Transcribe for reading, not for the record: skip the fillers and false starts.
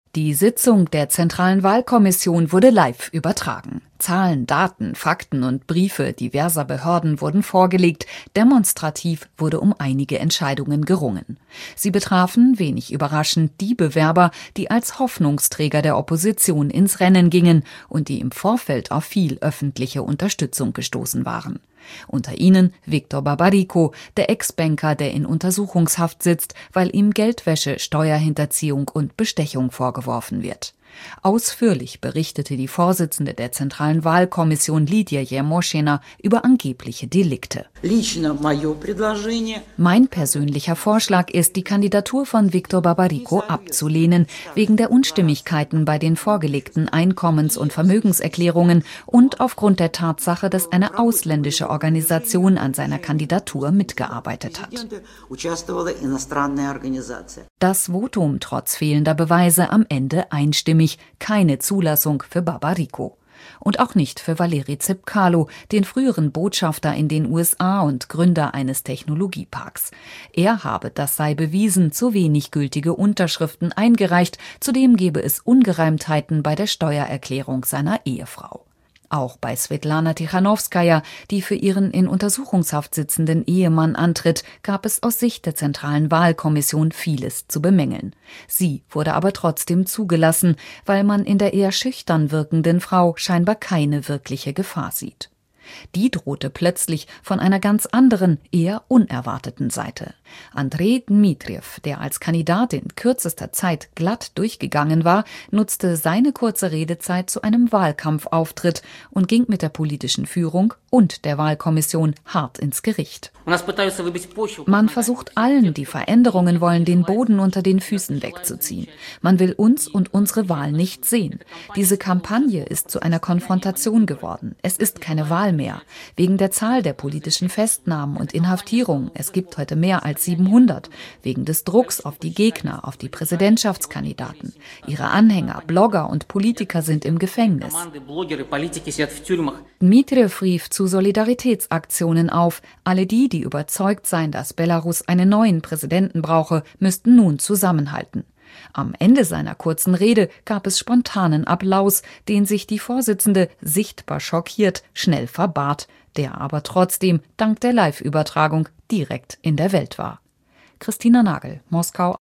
Die Sitzung der Zentralen Wahlkommission wurde live übertragen. Zahlen, Daten, Fakten und Briefe diverser Behörden wurden vorgelegt. Demonstrativ wurde um einige Entscheidungen gerungen. Sie betrafen, wenig überraschend, die Bewerber, die als Hoffnungsträger der Opposition ins Rennen gingen und die im Vorfeld auf viel öffentliche Unterstützung gestoßen waren. Unter ihnen Victor Babariko, der Ex-Banker, der in Untersuchungshaft sitzt, weil ihm Geldwäsche, Steuerhinterziehung und Bestechung vorgeworfen wird. Ausführlich berichtete die Vorsitzende der Zentralen Wahlkommission Lidia Yermoshina über angebliche Delikte. Mein persönlicher Vorschlag ist, die Kandidatur von Victor Babariko abzulehnen, wegen der Unstimmigkeiten bei den vorgelegten Einkommens- und Vermögenserklärungen und aufgrund der Tatsache, dass eine ausländische Organisation an seiner Kandidatur mitgearbeitet hat. Das Votum trotz fehlender Beweise am Ende einstimmig. Keine Zulassung für Babariko. Und auch nicht für Valeri Tsepkalo, den früheren Botschafter in den USA und Gründer eines Technologieparks. Er habe, das sei bewiesen, zu wenig gültige Unterschriften eingereicht, zudem gebe es Ungereimtheiten bei der Steuererklärung seiner Ehefrau. Auch bei Svetlana Tichanowskaja, die für ihren in Untersuchungshaft sitzenden Ehemann antritt, gab es aus Sicht der Zentralen Wahlkommission vieles zu bemängeln. Sie wurde aber trotzdem zugelassen, weil man in der eher schüchtern wirkenden Frau scheinbar keine wirkliche Gefahr sieht. Die drohte plötzlich von einer ganz anderen, eher unerwarteten Seite. Andrei Dmitriev, der als Kandidat in kürzester Zeit glatt durchgegangen war, nutzte seine kurze Redezeit zu einem Wahlkampfauftritt und ging mit der politischen Führung und der Wahlkommission hart ins Gericht. Man versucht allen, die Veränderungen wollen, den Boden unter den Füßen wegzuziehen. Man will uns und unsere Wahl nicht sehen. Diese Kampagne ist zu einer Konfrontation geworden. Es ist keine Wahl mehr. Wegen der Zahl der politischen Festnahmen und Inhaftierungen, es gibt heute mehr als 700, wegen des Drucks auf die Gegner, auf die Präsidentschaftskandidaten. Ihre Anhänger, Blogger und Politiker sind im Gefängnis. Dmitriev rief zu Solidaritätsaktionen auf. Alle die überzeugt seien, dass Belarus einen neuen Präsidenten brauche, müssten nun zusammenhalten. Am Ende seiner kurzen Rede gab es spontanen Applaus, den sich die Vorsitzende, sichtbar schockiert, schnell verbat, der aber trotzdem dank der Live-Übertragung direkt in der Welt war. Christina Nagel, Moskau.